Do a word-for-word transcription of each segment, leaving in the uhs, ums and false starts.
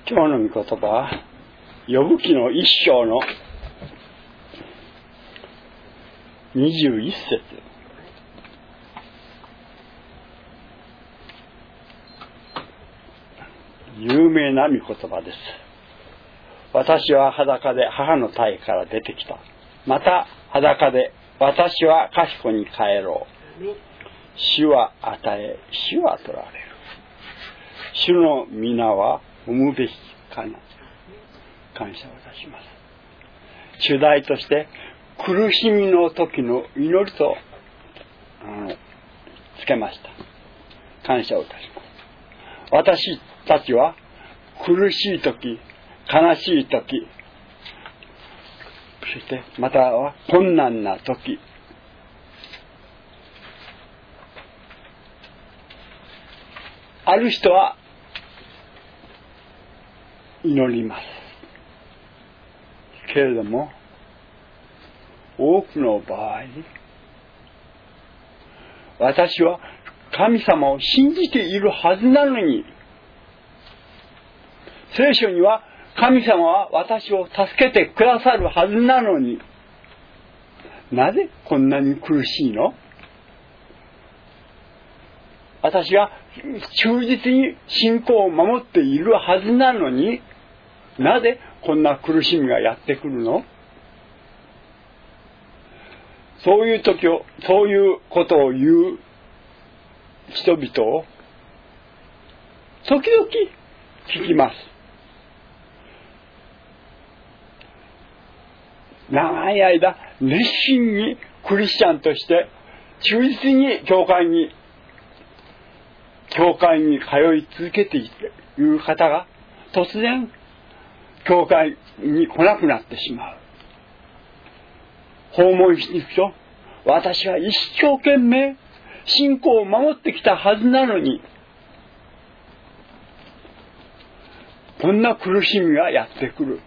今日の御言葉はヨブ記の一章のにじゅういっ節。有名な御言葉です。私は裸で母の胎から出てきた。また裸で私は賢に帰ろう。主は与え、主は取られる。主の皆は生むべきかな。感謝をいたします。主題として苦しみの時の祈りとあのつけました。感謝をいたします。私たちは苦しい時、悲しい時、そしてまたは困難な時、ある人は祈ります。けれども多くの場合、私は神様を信じているはずなのに、聖書には神様は私を助けてくださるはずなのに、なぜこんなに苦しいの？私は忠実に信仰を守っているはずなのに、なぜこんな苦しみがやってくるの？そういう時を、そういうことを言う人々を時々聞きます。長い間熱心にクリスチャンとして忠実に教会に教会に通い続けている方が突然教会に来なくなってしまう。訪問しに行くと、私は一生懸命信仰を守ってきたはずなのに、こんな苦しみがやってくる。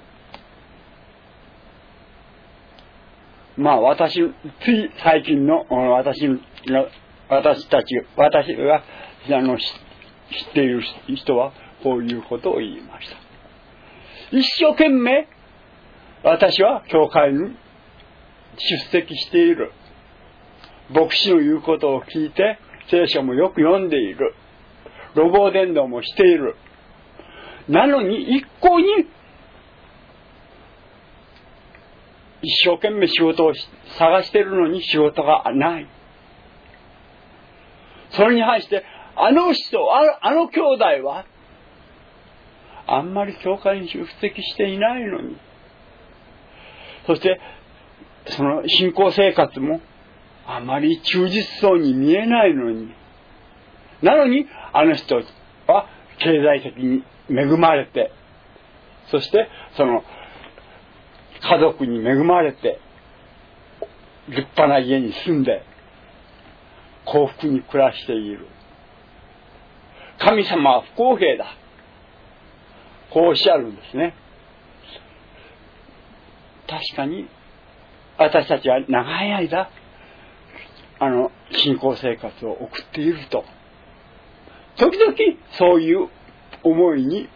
まあ私、つい最近の私の私たち、私があの知っている人はこういうことを言いました。一生懸命私は教会に出席している。牧師の言うことを聞いて聖書もよく読んでいる。路傍伝道もしている。なのに一向に一生懸命仕事を探しているのに仕事がない。それに対してあの人、あの兄弟はあんまり教会に出席していないのに、そしてその信仰生活もあまり忠実そうに見えないのに、なのにあの人は経済的に恵まれて、そしてその家族に恵まれて立派な家に住んで幸福に暮らしている。神様は不公平だ、こうおっしゃるんですね。確かに私たちは長い間あの信仰生活を送っていると、時々そういう思いに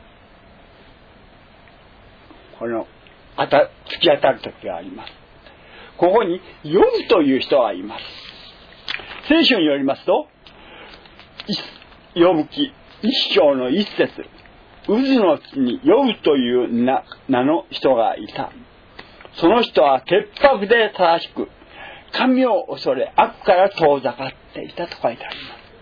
このあた突き当たる時があります。ここにヨブという人がいます。聖書によりますと、ヨブ記一章の一節、渦の地にヨブという名、名の人がいた。その人は潔白で正しく、神を恐れ悪から遠ざかっていたと書いてあ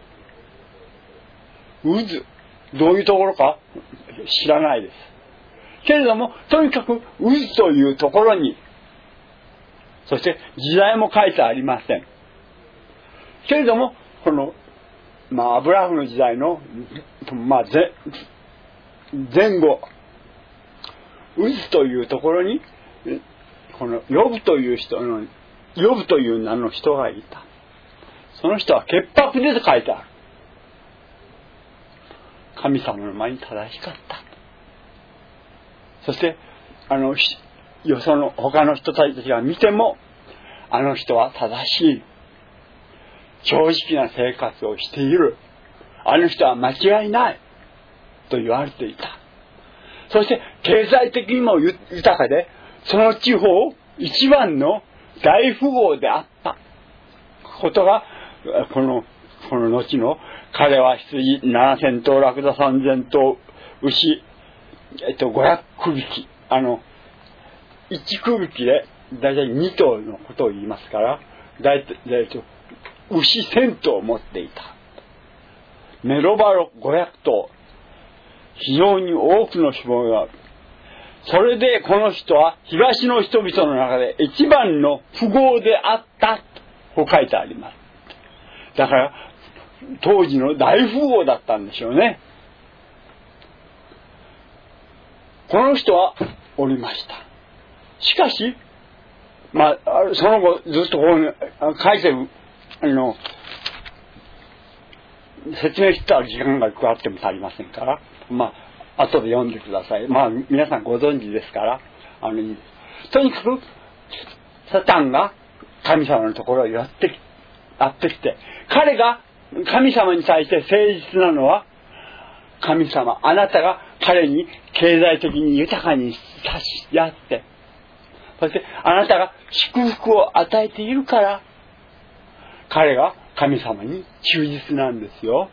ります。渦、どういうところか知らないです。けれども、とにかく渦というところに、そして時代も書いてありません。けれども、この、まあ、アブラハムの時代の、まあ、前、前後、渦というところに、このヨブという人の、ヨブという名の人がいた。その人は潔白でと書いてある。神様の前に正しかった。そして、あの、よその他の人たちが見ても、あの人は正しい。正直な生活をしている。あの人は間違いない。と言われていた。 そして経済的にも豊かで、その地方一番の大富豪であったことが、この、この後の彼は羊ななせんとう、ラクダさんぜんとう、牛、えっと、ごひゃくくびき、あの、いちくびきでだいたいにとうのことを言いますから、だいたい牛せんとうを持っていた。メロバロごひゃくとう、非常に多くの脂肪がある。それでこの人は東の人々の中で一番の富豪であったと書いてあります。だから当時の大富豪だったんでしょうね。この人はおりました。しかし、まあ、その後ずっとこう解説あの説明してたら時間が加わっても足りませんから、まあ後で読んでください。まあ皆さんご存知ですから、あのいいです。とにかくサタンが神様のところへやってやってきて、彼が神様に対して誠実なのは、神様あなたが彼に経済的に豊かに差しやって、そしてあなたが祝福を与えているから、彼が神様に忠実なんですよ。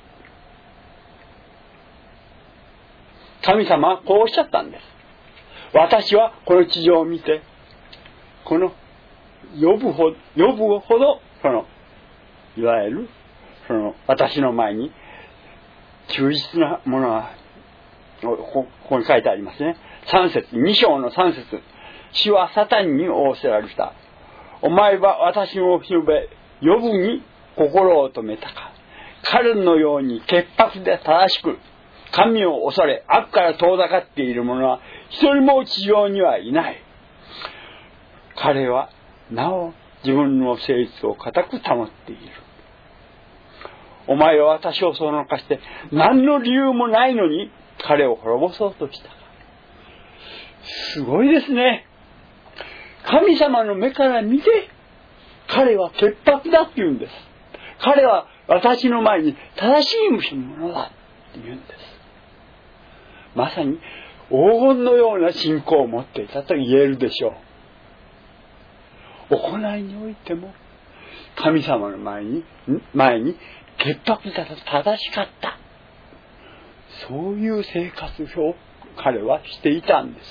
神様はこうおっしゃったんです。私はこの地上を見て、この呼ぶほど、呼ぶほど、その、いわゆる、その、私の前に、忠実なものは、ここに書いてありますね。さん節、に章のさん節。主はサタンに仰せられた。お前は私を呼べ、呼ぶに心を止めたか。彼のように潔白で正しく、神を恐れ、悪から遠ざかっている者は一人も地上にはいない。彼はなお自分の誠実を固く保っている。お前は私をそのかして何の理由もないのに彼を滅ぼそうとした。すごいですね。神様の目から見て彼は潔白だって言うんです。彼は私の前に正しいものだって言うんです。まさに黄金のような信仰を持っていたと言えるでしょう。行いにおいても神様の前に前に潔白だと正しかった、そういう生活を彼はしていたんです。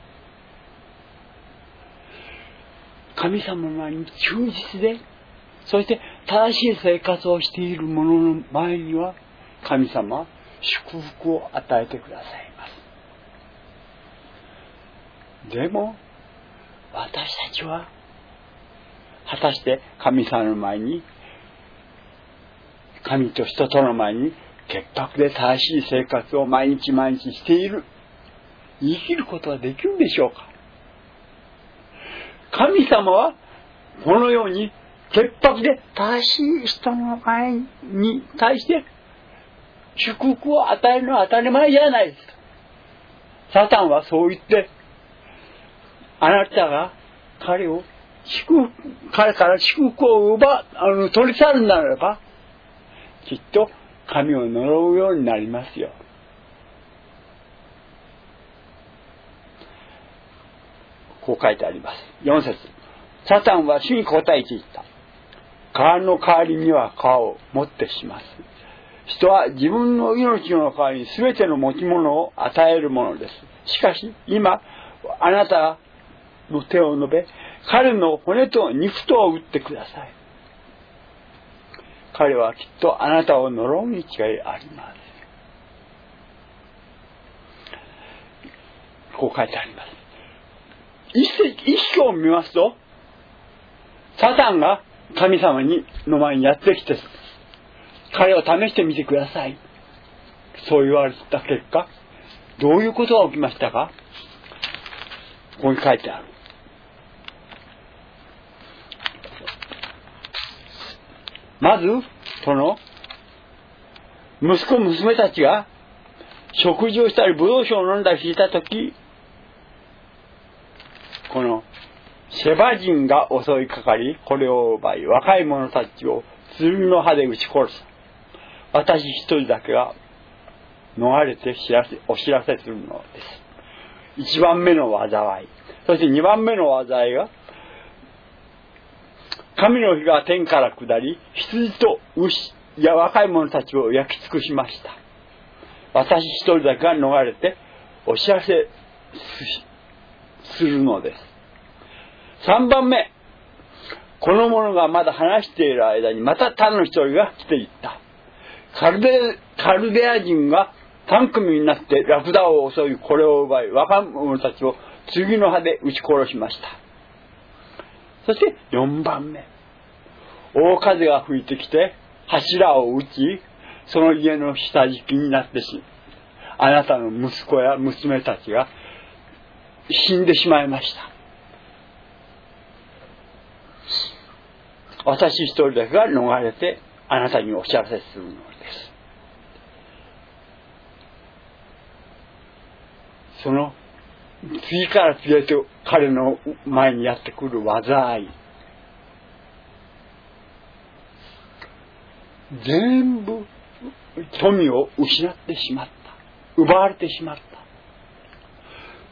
神様の前に忠実で、そして正しい生活をしている者の前には神様は祝福を与えてくださいます。でも私たちは果たして神様の前に、神と人との前に潔白で正しい生活を毎日毎日している、生きることはできるでしょうか。神様はこのように潔白で正しい人の前に対して祝福を与えるのは当たり前じゃないですか。サタンはそう言って、あなたが彼を祝福、彼から祝福を奪あの取り去るならば、きっと神を呪うようになりますよ。こう書いてあります。よん節。サタンは主に答えていった。川の代わりには川を持ってします。人は自分の命の代わりに全ての持ち物を与えるものです。しかし今あなたの手を伸べ、彼の骨と肉とを打ってください。彼はきっとあなたを呪うに違いあります。こう書いてあります。一節を見ますと、サタンが神様にの前にやってきて、彼を試してみてください。そう言われた結果、どういうことが起きましたか？ここに書いてある。まず、その、息子娘たちが食事をしたり、ブドウ酒を飲んだりしたとき、この、シェバ人が襲いかかり、これを奪い、若い者たちを剣の刃で撃ち殺す。私一人だけが逃れて知らせお知らせするのです。一番目の災い。そして二番目の災いが、神の火が天から下り、羊と牛や若い者たちを焼き尽くしました。私一人だけが逃れてお知らせするのです。三番目、この者がまだ話している間にまた他の一人が来ていった。カルデ、カルデア人が三組になってラクダを襲い、これを奪い、若者たちを次の刃で撃ち殺しました。そしてよんばんめ、大風が吹いてきて柱を打ち、その家の下敷きになってし、あなたの息子や娘たちが死んでしまいました。私一人だけが逃れてあなたにお知らせするのです。その次から次へと彼の前にやってくる災い、全部富を失ってしまった、奪われてしまった。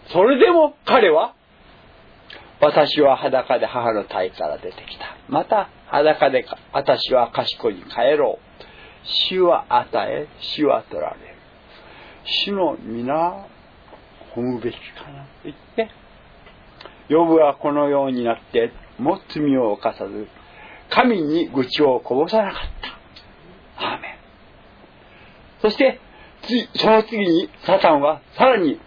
それでも彼は、私は裸で母の体から出てきた。また裸で私は賢いに帰ろう。主は与え、主は取られる。主の皆褒むべきかなと言って、ヨブはこのようになっても罪を犯さず、神に愚痴をこぼさなかった。アーメン。そしてその次にサタンはさらに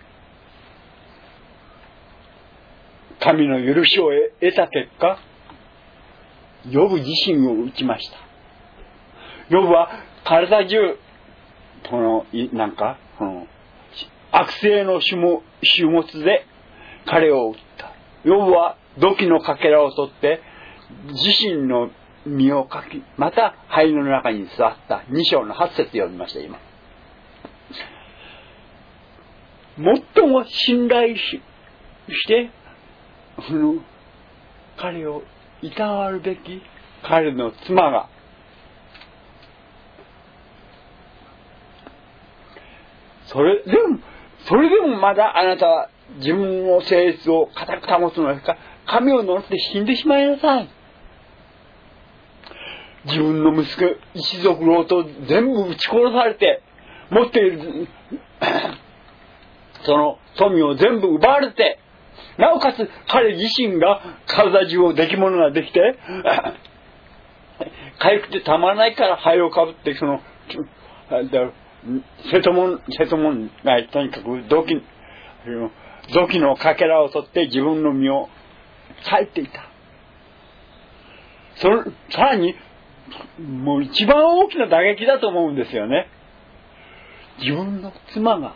神の許しを得た結果、ヨブ自身を打ちました。ヨブは体中、このなんかこの悪性の種物で彼を打った。ヨブは土器のかけらを取って自身の身をかき、また灰の中に座ったに章のはち節読みました。今最も信頼 し, してその彼をいたわるべき彼の妻が、それでもそれでもまだあなたは自分の性質を固く保つのですか。神を呪って死んでしまいなさい。自分の息子一族老と全部撃ち殺されて、持っているその富を全部奪われて、なおかつ彼自身が体中を出来物ができてかゆくてたまらないから灰をかぶって、その瀬戸門瀬戸門がとにかく土器土器のかけらを取って自分の身を裂いていた。それさらにもう一番大きな打撃だと思うんですよね。自分の妻が、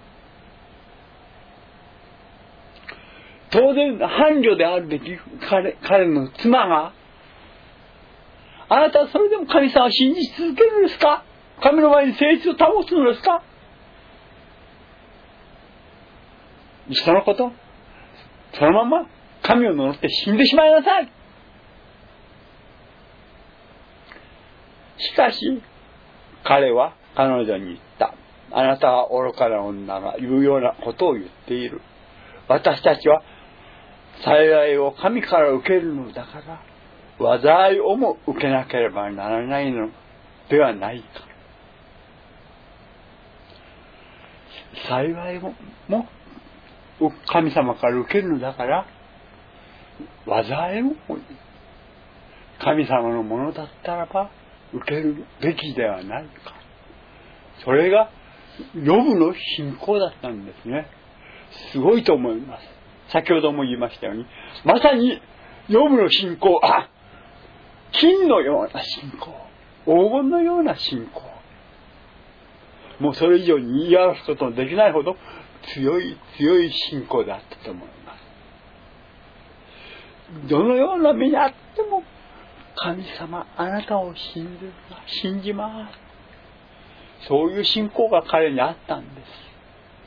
当然伴侶であるべき 彼, 彼の妻が、あなたはそれでも神様を信じ続けるんですか。神の前に誠実を保つのですか。そのこと、そのまま神を呪って死んでしまいなさい。しかし彼は彼女に言った。あなたは愚かな女が言うようなことを言っている。私たちは幸いを神から受けるのだから、災いをも受けなければならないのではないか。幸いも神様から受けるのだから、災いも神様のものだったらば受けるべきではないか。それがヨブの信仰だったんですね。すごいと思います。先ほども言いましたように、まさにヨブの信仰、あ、金のような信仰、黄金のような信仰、もうそれ以上に言い表すことのできないほど強い強い信仰であったと思います。どのような目にあっても、神様あなたを信じる信じます。そういう信仰が彼にあったんです。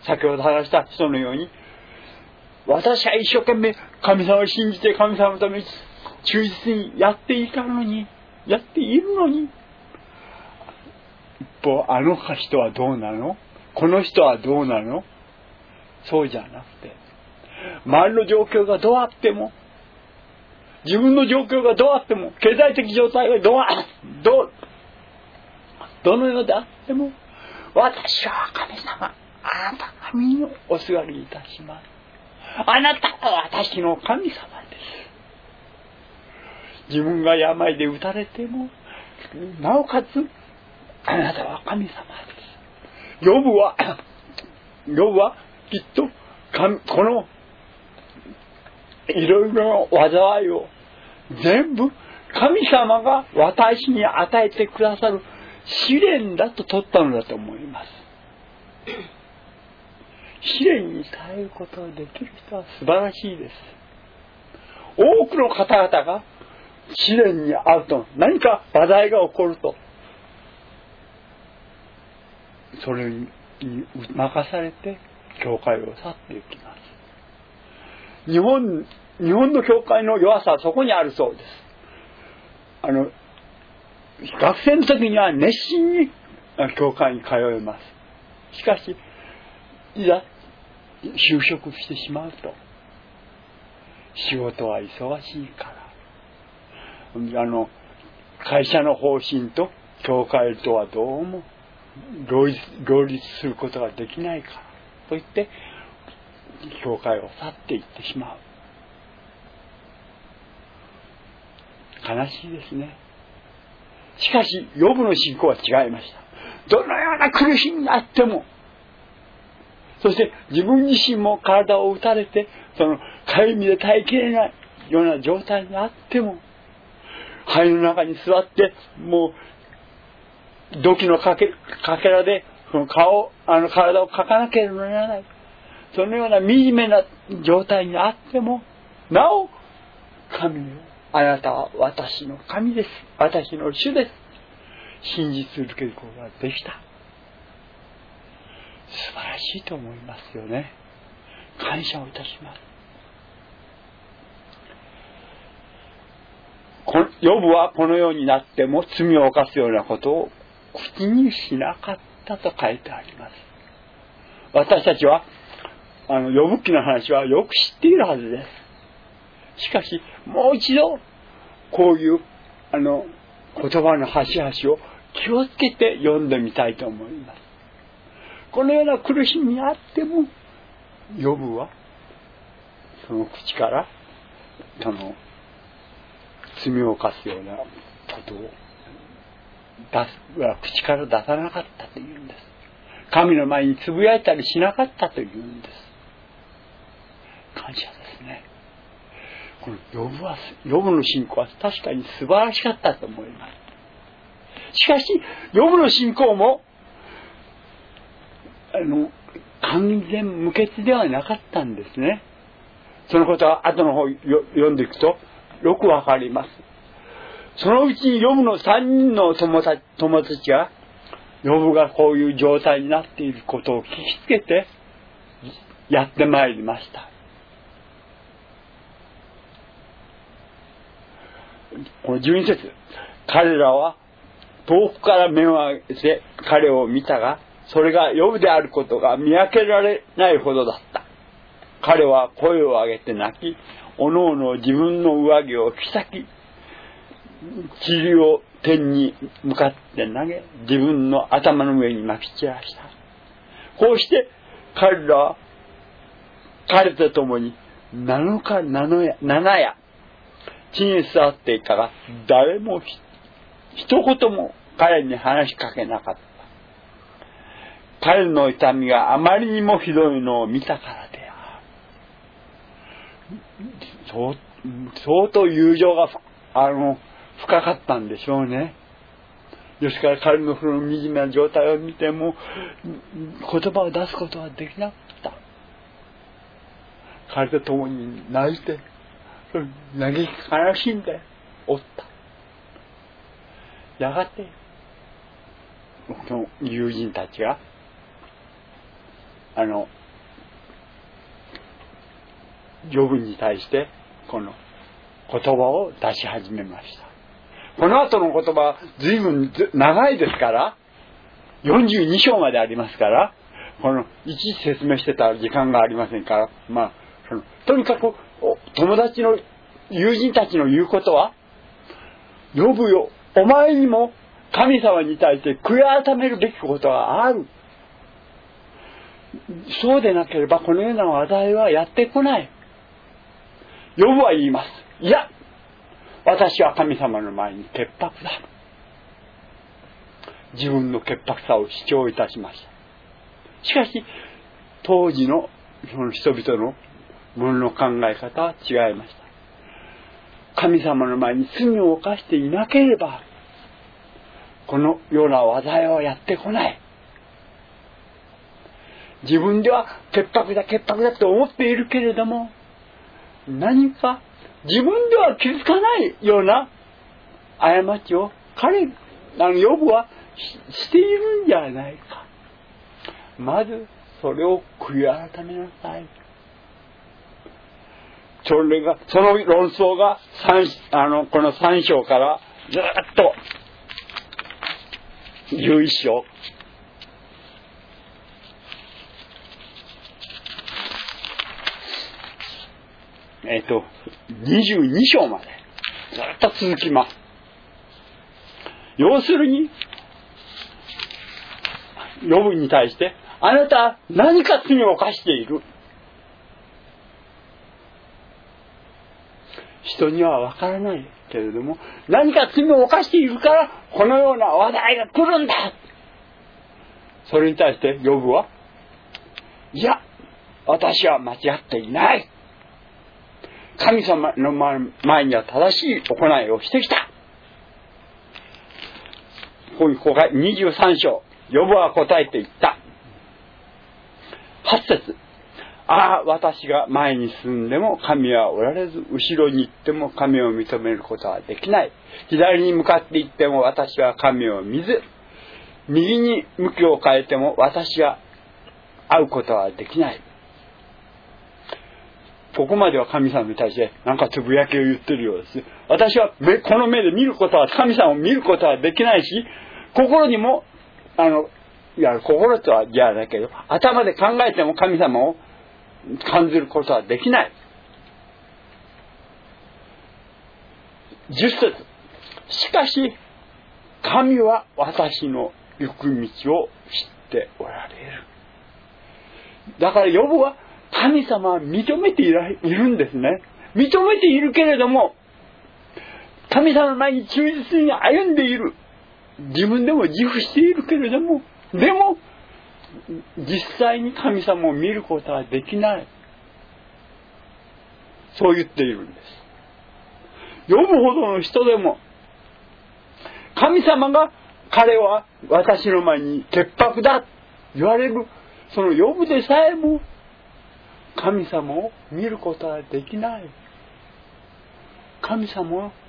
先ほど話した人のように、私は一生懸命神様を信じて神様のために忠実にやっていたのに、やっているのに、一方あの人はどうなの？ この人はどうなの？そうじゃなくて、周りの状況がどうあっても、自分の状況がどうあっても、経済的状態がどうあ、どう、どのようであっても、私は神様、あなた神におすがりいたします。あなたは私の神様です。自分が病で打たれても、なおかつ、あなたは神様です。ヨブは、ヨブはきっと神、このいろいろな災いを全部神様が私に与えてくださる試練だと取ったのだと思います。試練に耐えることができる人は素晴らしいです。多くの方々が試練に遭うと、何か話題が起こると、それに任されて教会を去っていきます。日本、日本の教会の弱さはそこにあるそうです。あの、学生の時には熱心に教会に通います。しかし、いざ就職してしまうと、仕事は忙しいから、あの、会社の方針と教会とはどうも両立、両立することができないからと言って、教会を去っていってしまう。悲しいですね。しかし、ヨブの信仰は違いました。どのような苦しみがあっても、そして自分自身も体を打たれて、そのかゆみで耐えきれないような状態にあっても、肺の中に座って、もう、土器のかけ、かけらで、その顔、あの体をかかなければならない。そのような惨めな状態にあっても、なお、神よ、あなたは私の神です。私の主です。信じ続けることができた。素晴らしいと思いますよね。感謝をいたします。ヨブはこのようになっても罪を犯すようなことを口にしなかったと書いてあります。私たちはあのヨブ記の話はよく知っているはずです。しかしもう一度こういうあの言葉の端々を気をつけて読んでみたいと思います。このような苦しみにあってもヨブはその口からその罪を犯すようなことを出す、口から出さなかったというんです。神の前につぶやいたりしなかったというんです。感謝ですね。このヨブは、ヨブの信仰は確かに素晴らしかったと思います。しかし、ヨブの信仰も、あの、完全無欠ではなかったんですね。そのことは後の方読んでいくと、よくわかります。そのうちにヨブの三人の友達、友達が、ヨブがこういう状態になっていることを聞きつけて、やってまいりました。このじゅうに節、彼らは遠くから目を上げて彼を見たが、それがヨブであることが見分けられないほどだった。彼は声を上げて泣き、おのおの自分の上着を引き裂き、塵を天に向かって投げ、自分の頭の上に撒き散らした。こうして彼らは彼と共になのか七夜、七夜地に座っていたが、誰も一言も彼に話しかけなかった。彼の痛みがあまりにもひどいのを見たからである。相当友情があの深かったんでしょうね。ですから彼のその惨めな状態を見ても言葉を出すことはできなかった。彼と共に泣いて嘆き悲しんでおった。やがてその友人たちがあのヨブに対してこの言葉を出し始めました。この後の言葉は随分長いですから、よんじゅうに章までありますから、 この一時説明してたら時間がありませんから、まあ、そのとにかく友達の友人たちの言うことは、ヨブよ、お前にも神様に対して悔い改めるべきことがある。そうでなければこのような話題はやってこない。ヨブは言います。いや、私は神様の前に潔白だ。自分の潔白さを主張いたしました。しかし当時のその人々のものの考え方は違いました。神様の前に罪を犯していなければこのような話題はやってこない。自分では潔白だ潔白だと思っているけれども、何か自分では気づかないような過ちを彼、あのヨブは し, しているんじゃないか。まずそれを悔い改めなさい。それがその論争があのこのさん章からずっとじゅういっ章、えっとにじゅうに章までずっと続きます。要するにヨブに対して、あなた何か罪を犯している。人にはわからないけれども、何か罪を犯しているからこのような話題が来るんだ。それに対してヨブは、いや、私は間違っていない。神様の前には正しい行いをしてきた。ここがにじゅうさん章、ヨブは答えていった。はち節、ああ、私が前に進んでも神はおられず、後ろに行っても神を認めることはできない。左に向かって行っても私は神を見ず、右に向きを変えても私は会うことはできない。ここまでは神様に対して何かつぶやきを言ってるようです。私はこの目で見ることは、神様を見ることはできないし、心にもあのいや心とはじゃだけど頭で考えても神様を感じることはできない。じゅっ節、しかし神は私の行く道を知っておられる。だからヨブは神様は認めているんですね。認めているけれども、神様の前に忠実に歩んでいる。自分でも自負しているけれども、でも実際に神様を見ることはできない。そう言っているんです。ヨブほどの人でも、神様が彼は私の前に潔白だ言われる、そのヨブでさえも神様を見ることはできない。神様を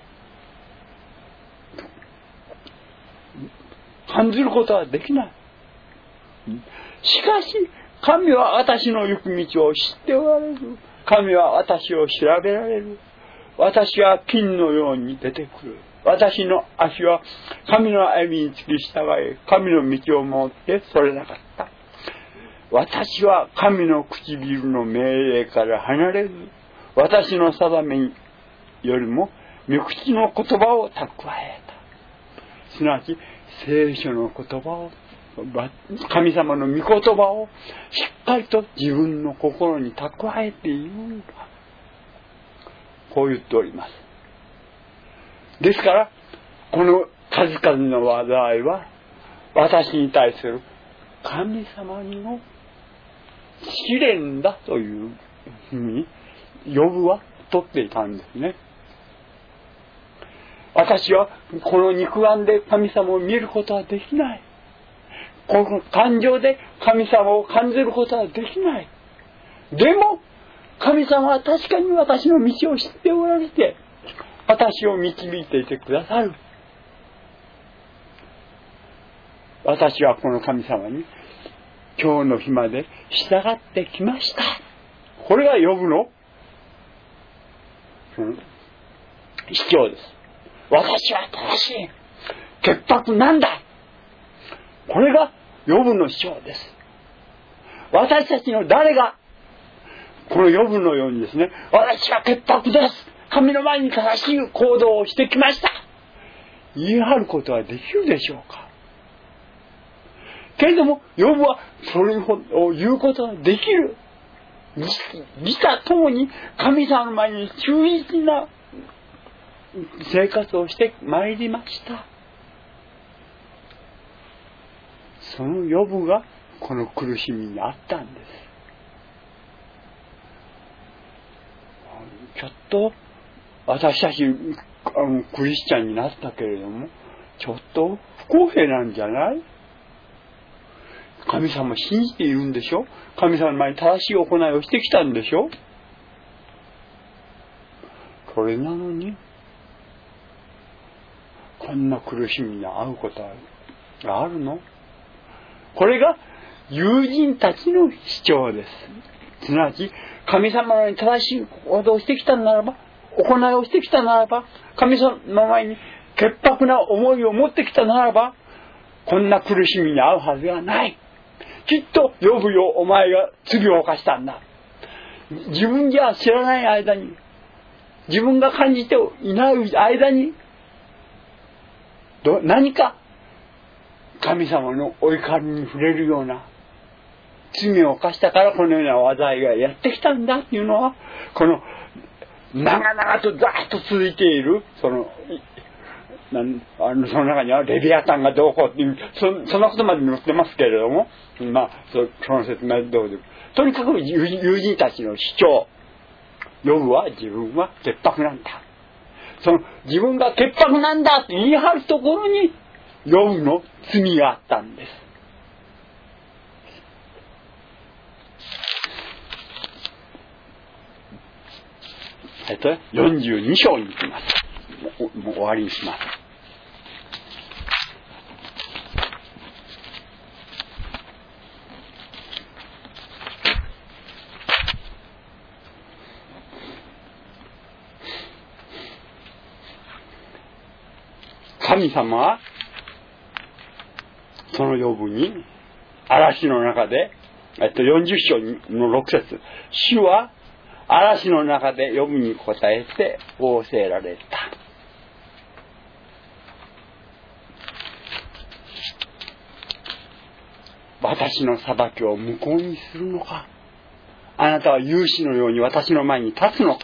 感じることはできない。しかし神は私の行く道を知っておられる。神は私を調べられる。私は金のように出てくる。私の足は神の歩みにつき従い、神の道を守ってそれなかった。私は神の唇の命令から離れず、私の定めよりも御口の言葉を蓄えた。すなわち聖書の言葉を、神様の御言葉をしっかりと自分の心に蓄えているんだ。こう言っております。ですからこの数々の災いは私に対する神様の試練だというふうにヨブは取っていたんですね。私はこの肉眼で神様を見ることはできない。この感情で神様を感じることはできない。でも神様は確かに私の道を知っておられて、私を導いていてくださる。私はこの神様に今日の日まで従ってきました。これがヨブの、うん、主張です。私は正しい。潔白なんだ。これがヨブの主張です。 私たちの誰が、このヨブのようにですね、私は潔白です。神の前に正しい行動をしてきました。言い張ることはできるでしょうか。けれども、ヨブはそれを言うことができる。自他ともに神様の前に忠実な生活をしてまいりました。そのヨブがこの苦しみにあったんです。ちょっと私たちあのクリスチャンになったけれども、ちょっと不公平なんじゃない？神様を信じているんでしょ？神様の前に正しい行いをしてきたんでしょ？それなのにこんな苦しみに遭うことがあるの？これが友人たちの主張です。すなわち神様に正しい行動をしてきたならば、行いをしてきたならば、神様の前に潔白な思いを持ってきたならば、こんな苦しみに遭うはずがない。きっとヨブよ、お前が罪を犯したんだ。自分じゃ知らない間に、自分が感じていない間に、ど何か神様のお怒りに触れるような罪を犯したからこのような災いがやってきたんだっていうのは、この長々とざーっと続いているそのなんあのその中にはレビアタンがどうこうっていう そ, そんなことまで載ってますけれども、まあ そ, その説明どうぞ。とにかく友人たちの主張、ヨブは自分は潔白なんだ、その自分が潔白なんだって言い張るところにヨブの罪があったんです。えっとよんじゅうに章に行きます。もう、もう終わりにします。神様はそのヨブに嵐の中で、えっと、よんじゅっ章のろく節、主は嵐の中でヨブに答えて仰せられた。私の裁きを無効にするのか、あなたは勇士のように私の前に立つのか、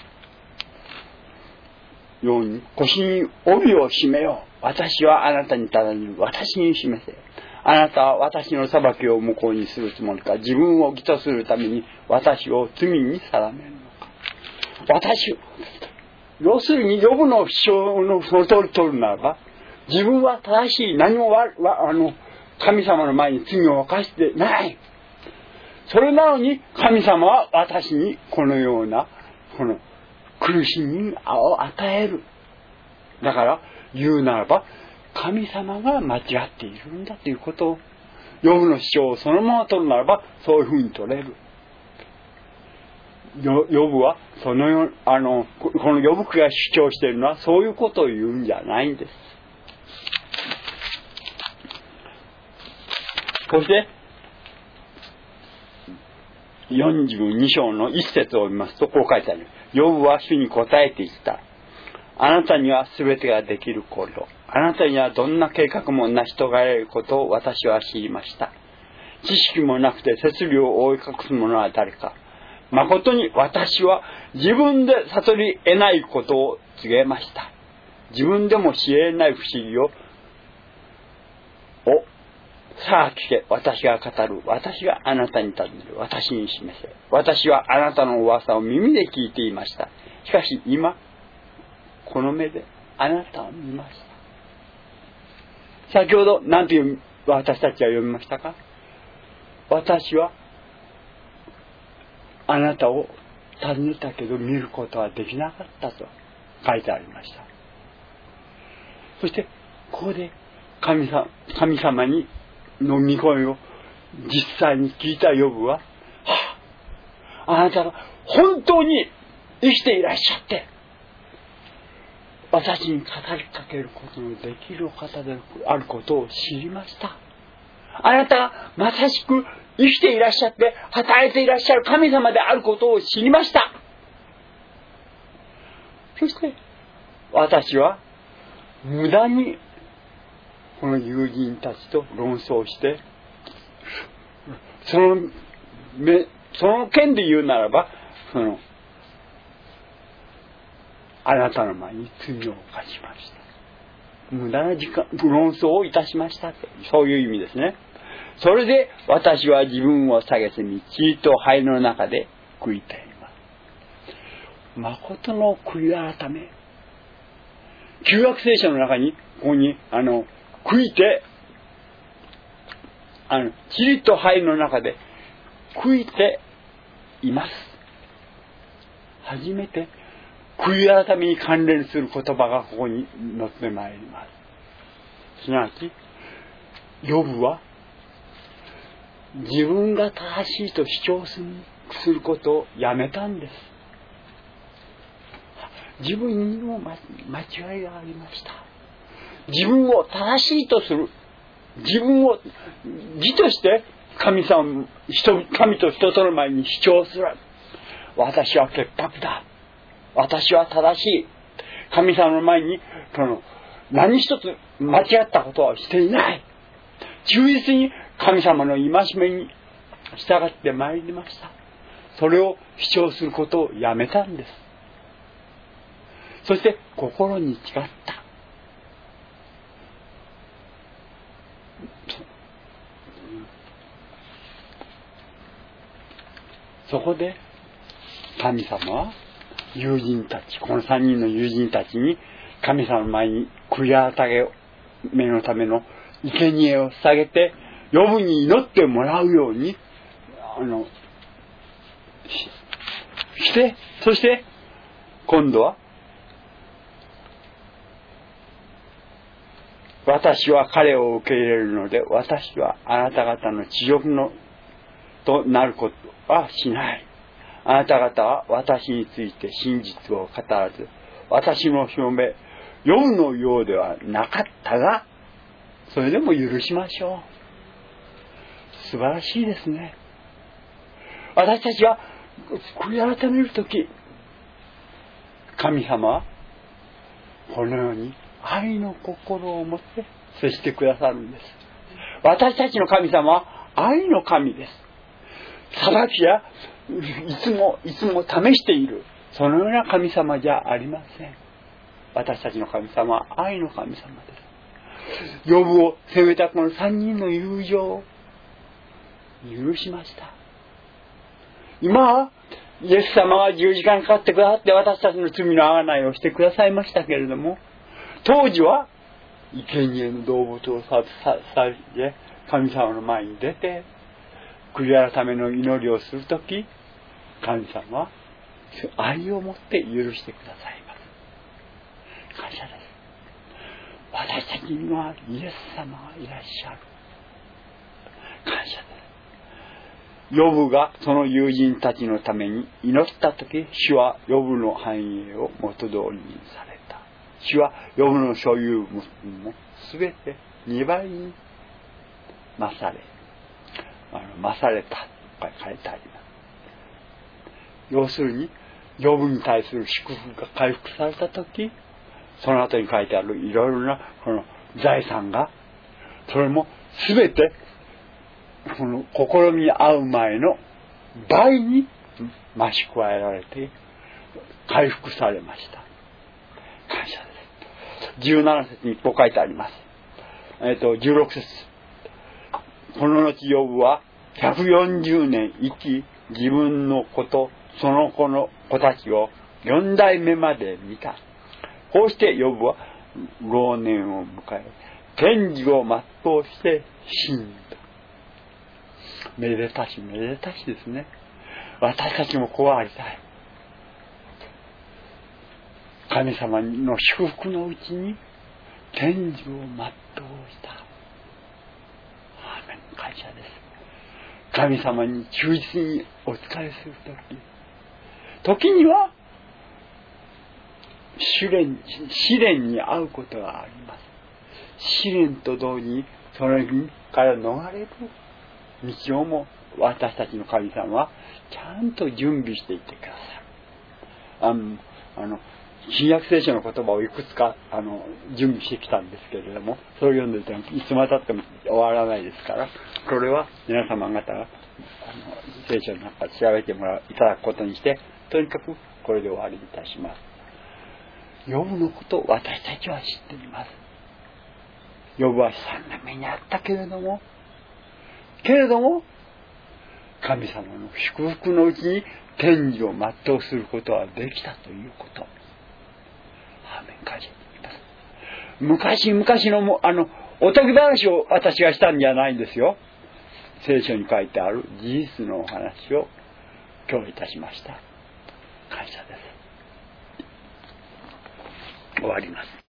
ように腰に帯を締めよう。私はあなたに頼み、私に示せ。あなたは私の裁きを無効にするつもりか、自分を義とするために私を罪に定めるのか。私を、要するにヨブの主張のその通り取るならば、自分は正しい、何もわわあの神様の前に罪を犯してない。それなのに神様は私にこのようなこの苦しみを与える。だから言うならば神様が間違っているんだということを、ヨブの主張をそのまま取るならばそういうふうに取れる。ヨブはそのよあのこのヨブ記が主張しているのはそういうことを言うんじゃないんです。そしてよんじゅうに章の一節を見ますとこう書いてある。ヨブは主に答えていった。あなたには全てができること、あなたにはどんな計画も成し遂げられることを私は知りました。知識もなくて摂理を覆い隠す者は誰か。誠に私は自分で悟り得ないことを告げました。自分でも知れない不思議を、お、さあ聞け、私が語る。私があなたに尋ねる。私に示せ。私はあなたの噂を耳で聞いていました。しかし今、この目であなたを見ました。先ほど何ていう私たちは読みましたか。私はあなたを訪ねたけど見ることはできなかったと書いてありました。そしてここで神様、神様にの御声を実際に聞いたヨブは、はあ、あなたが本当に生きていらっしゃって私に語りかけることのできるお方であることを知りました。あなたがまさしく生きていらっしゃって働いていらっしゃる神様であることを知りました。そして私は無駄にこの友人たちと論争して、そのその件で言うならば、そのあなたの前に罪を犯しました。無駄な時間、論争をいたしましたと、そういう意味ですね。それで私は自分を下げずに塵と灰の中で悔いています。誠の悔い改め。旧約聖書の中にここにあの悔いて、あの塵と灰の中で悔いています。初めて悔い改めに関連する言葉がここに載ってまいります。すなわちヨブは自分が正しいと主張することをやめたんです。自分にも間違いがありました。自分を正しいとする、自分を義として神様、神と人との前に主張する。私は潔白だ。私は正しい。神様の前にその何一つ間違ったことはしていない。忠実に神様の戒めに従ってまいりました。それを主張することをやめたんです。そして心に誓った。そこで神様は友人たち、この三人の友人たちに神様の前に悔い改めのための生贄を捧げて、ヨブに祈ってもらうようにあの し, して、そして今度は私は彼を受け入れるので、私はあなた方の地獄のとなることはしない。あなた方は私について真実を語らず、私の表明、ヨブのようではなかったが、それでも許しましょう。素晴らしいですね。私たちは悔い改めるとき、神様はこのように愛の心を持って接してくださるんです。私たちの神様は愛の神です。裁きやいつもいつも試している、そのような神様じゃありません。私たちの神様は愛の神様です。ヨブを責めたこの三人の友情を許しました。今はイエス様が十字架にかかってくださって私たちの罪の贖いをしてくださいましたけれども、当時は生贄の動物をささして神様の前に出て悔い改めの祈りをするとき、神様は愛を持って許してくださいます。感謝です。私たちにはイエス様がいらっしゃる。感謝です。ヨブがその友人たちのために祈ったとき、主はヨブの繁栄を元通りにされた。主はヨブの所有物もすべてにばいに増され、あの増されたと書いてあります。要するにヨブに対する祝福が回復されたとき、その後に書いてあるいろいろなこの財産が、それもすべてこの試みに遭う前の倍に増し加えられて回復されました。感謝です。じゅうなな節にこう書いてあります。えっとじゅうろく節、この後ヨブはひゃくよんじゅうねん生き、自分の子とその子の子たちをよん代目まで見た。こうしてヨブは老年を迎え、天寿を全うして死んだ。めでたしめでたしですね。私たちもこうありたい。神様の祝福のうちに天寿を全うした。アーメン、感謝です。神様に忠実にお仕えするとき、時には試練、試練に遭うことがあります。試練と同時にそのから逃れる道をも私たちの神様はちゃんと準備していってください。あの、あの新約聖書の言葉をいくつかあの準備してきたんですけれども、それを読んでいてもいつまでたっても終わらないですから、これは皆様方があの聖書の中で調べてもらういただくことにして、とにかくこれで終わりにいたします。ヨブのことを私たちは知っています。ヨブは悲惨な目にあったけれどもけれども神様の祝福のうちに天寿を全うすることはできたということ。アーメン、感謝できます。昔々のもあのおとぎ話を私がしたんじゃないんですよ。聖書に書いてある事実のお話を今日いたしました。感謝です。終わります。